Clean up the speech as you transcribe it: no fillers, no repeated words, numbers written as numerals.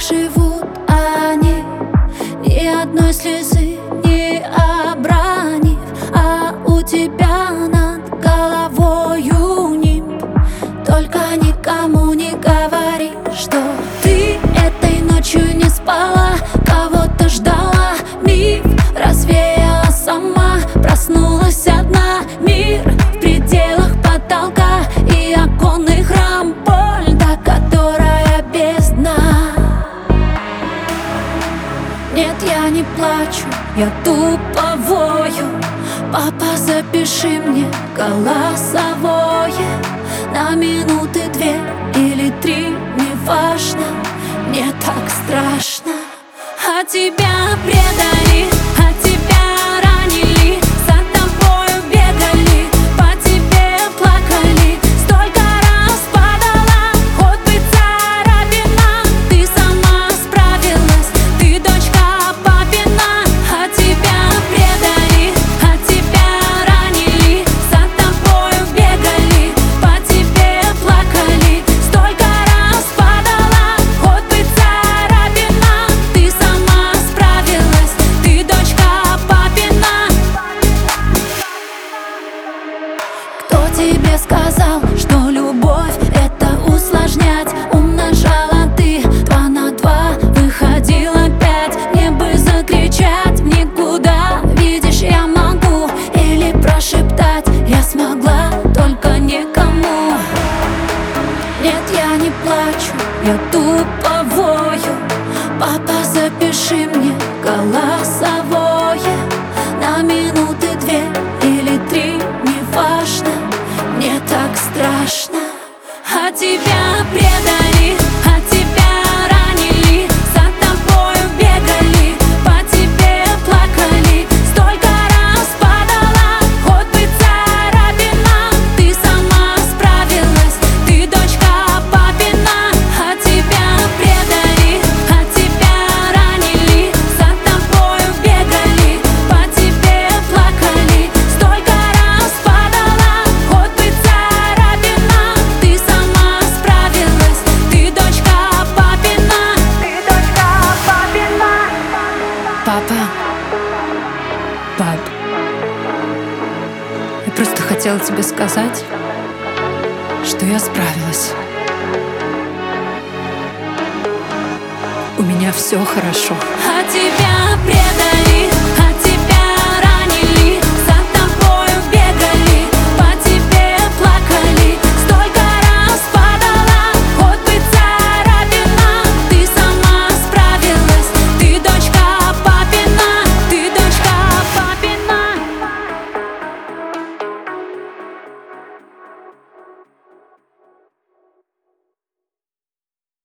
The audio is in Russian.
живут они, ни одной слезы не обронив, а у тебя над головою нимб. Только никому не говори, что ты этой ночью не спала, кого-то ждала. Миф развеяла сама, проснулась одна. Мир в пределах потолка и оконных рам, боль, до которая бездна. Нет, я не плачу, я тупо вою. Папа, запиши мне голосовое на минуты 2 или 3, неважно. Мне так страшно. А тебя предали, а тебя ранили, за тобою бегали, по тебе плакали. Столько раз падала, хоть бы царапина. Ты сама справилась, ты дочка папина. А тебя предали, а тебя ранили, за тобою бегали, по тебе плакали. Столько раз падала, хоть бы царапина. Ты сама справилась, ты дочка папина. Кто тебе сказал, что любовь — это усложнять, умножала ты 2 на 2, выходило 5. Мне бы закричать в никуда, видишь, я могу, или прошептать я смогла, только никому. Нет, я не плачу, я тупо вою. Папа, запиши мне голосовое на минуты 2 или 3, неважно. Мне так страшно. А тебя предали, а тебя ранили, за тобою бегали, по тебе плакали. Столько раз падала, хоть бы царапина. Ты сама справилась, ты дочка папина. А тебя предали, а тебя ранили, за тобою бегали, по тебе плакали. Столько раз падала, хоть бы царапина. Ты сама справилась, ты дочка папина. Ты дочка папина. Папа, пап, я просто хотела тебе сказать, что я справилась. У меня все хорошо. А тебя